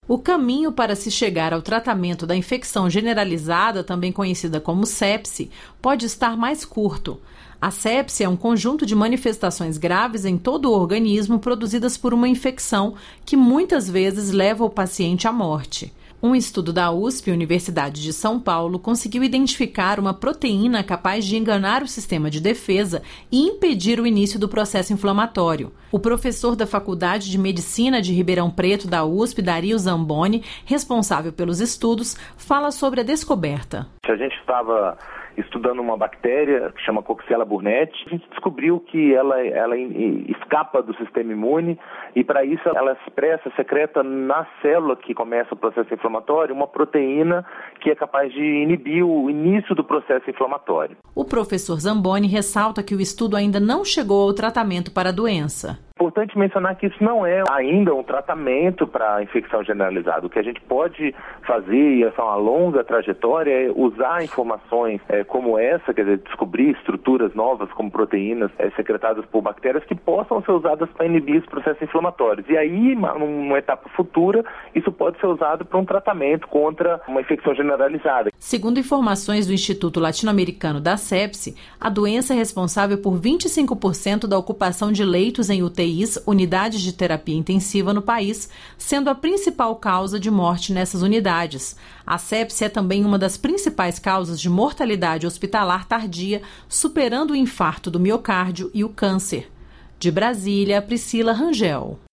O caminho para se chegar ao tratamento da infecção generalizada, também conhecida como sepse, pode estar mais curto. A sepse é um conjunto de manifestações graves em todo o organismo produzidas por uma infecção que muitas vezes leva o paciente à morte. Um estudo da USP, Universidade de São Paulo, conseguiu identificar uma proteína capaz de enganar o sistema de defesa e impedir o início do processo inflamatório. O professor da Faculdade de Medicina de Ribeirão Preto da USP, Dario Zamboni, responsável pelos estudos, fala sobre a descoberta. A gente estava estudando uma bactéria que chama Coxiella burnetii. A gente descobriu que ela escapa do sistema imune e, para isso, ela secreta na célula que começa o processo inflamatório uma proteína que é capaz de inibir o início do processo inflamatório. O professor Zamboni ressalta que o estudo ainda não chegou ao tratamento para a doença. Importante mencionar que isso não é ainda um tratamento para a infecção generalizada. O que a gente pode fazer, e essa é uma longa trajetória, é usar informações como essa, quer dizer, descobrir estruturas novas como proteínas secretadas por bactérias que possam ser usadas para inibir os processos inflamatórios. E aí, numa etapa futura, isso pode ser usado para um tratamento contra uma infecção generalizada. Segundo informações do Instituto Latino-Americano da Sepse, a doença é responsável por 25% da ocupação de leitos em UTIs, unidades de terapia intensiva no país, sendo a principal causa de morte nessas unidades. A sepse é também uma das principais causas de mortalidade hospitalar tardia, superando o infarto do miocárdio e o câncer. De Brasília, Priscila Rangel.